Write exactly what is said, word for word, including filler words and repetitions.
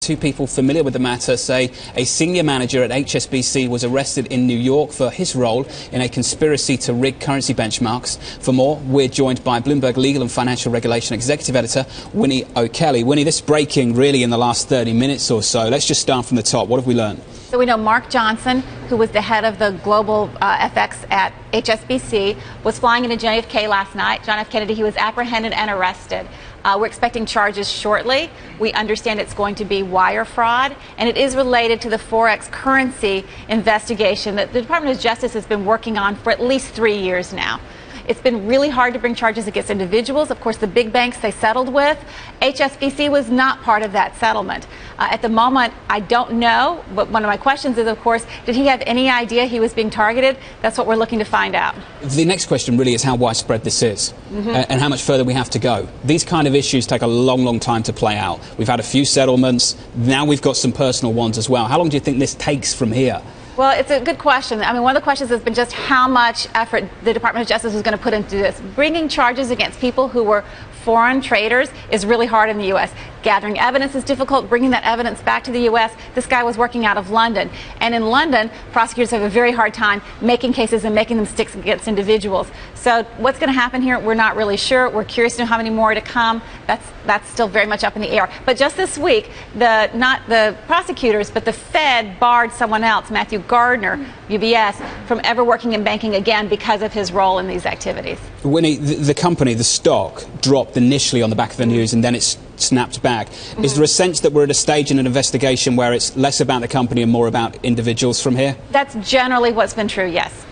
Two people familiar with the matter say a senior manager at H S B C was arrested in New York for his role in a conspiracy to rig currency benchmarks. For more, we're joined by Bloomberg Legal and Financial Regulation Executive Editor Winnie O'Kelly. Winnie, this is breaking really in the last thirty minutes or so. Let's just start from the top. What have we learned? So we know Mark Johnson, who was the head of the global uh, F X at H S B C, was flying into J F K last night. John F. Kennedy, he was apprehended and arrested. Uh, we're expecting charges shortly. We understand it's going to be wire fraud, and it is related to the Forex currency investigation that the Department of Justice has been working on for at least three years now. It's been really hard to bring charges against individuals. Of course, the big banks they settled with. H S B C was not part of that settlement. Uh, at the moment, I don't know, but one of my questions is, of course, did he have any idea he was being targeted? That's what we're looking to find out. The next question really is how widespread this is, mm-hmm. uh, and how much further we have to go. These kind of issues take a long, long time to play out. We've had a few settlements. Now we've got some personal ones as well. How long do you think this takes from here? Well, it's a good question. I mean, one of the questions has been just how much effort the Department of Justice is going to put into this. Bringing charges against people who were foreign traders is really hard in the U S Gathering evidence is difficult. Bringing that evidence back to the U S This guy was working out of London. And in London, prosecutors have a very hard time making cases and making them stick against individuals. So what's going to happen here, we're not really sure. We're curious to know how many more to come. That's that's still very much up in the air. But just this week, the not the prosecutors, but the Fed barred someone else, Matthew Gardner, U B S, from ever working in banking again because of his role in these activities. Winnie, the, the company, the stock, dropped initially on the back of the news and then it's snapped back. Mm-hmm. Is there a sense that we're at a stage in an investigation where it's less about the company and more about individuals from here? That's generally what's been true, yes.